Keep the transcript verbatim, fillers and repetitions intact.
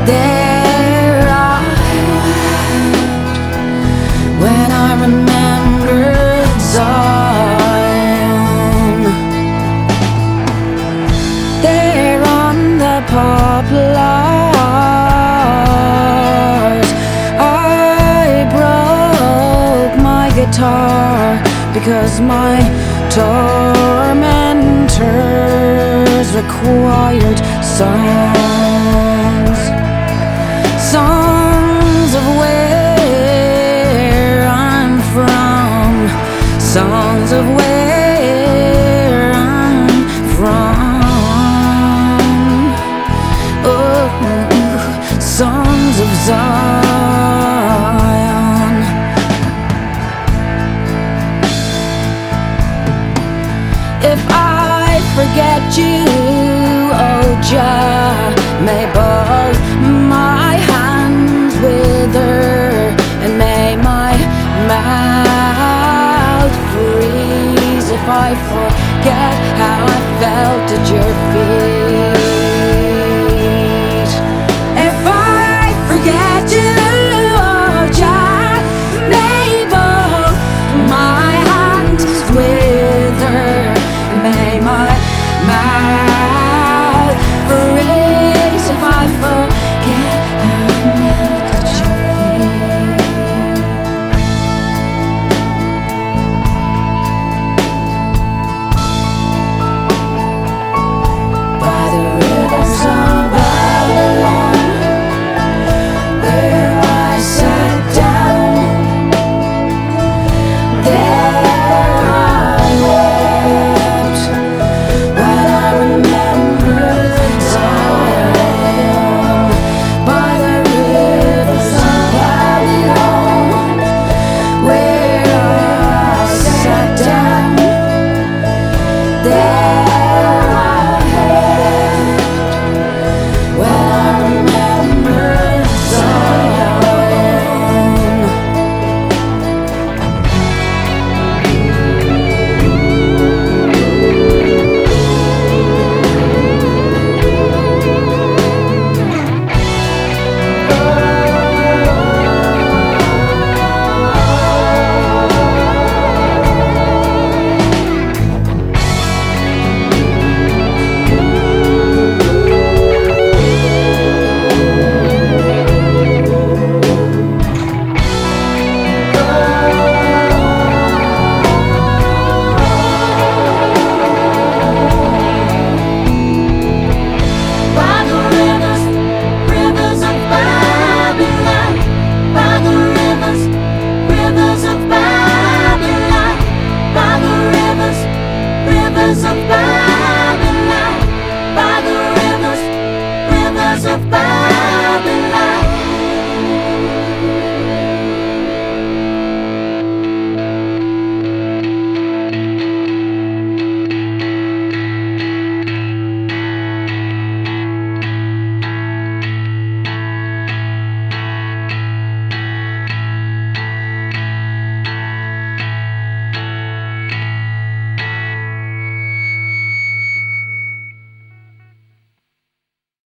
There I when I remembered Zion. There on the poplars I broke my guitar because my tormentors required songs, songs of where I'm from, songs of where I'm from, oh, songs of Zion. If I forget you, oh Jah, may both my hands wither and may my mouth freeze. If I forget how I felt at your feet,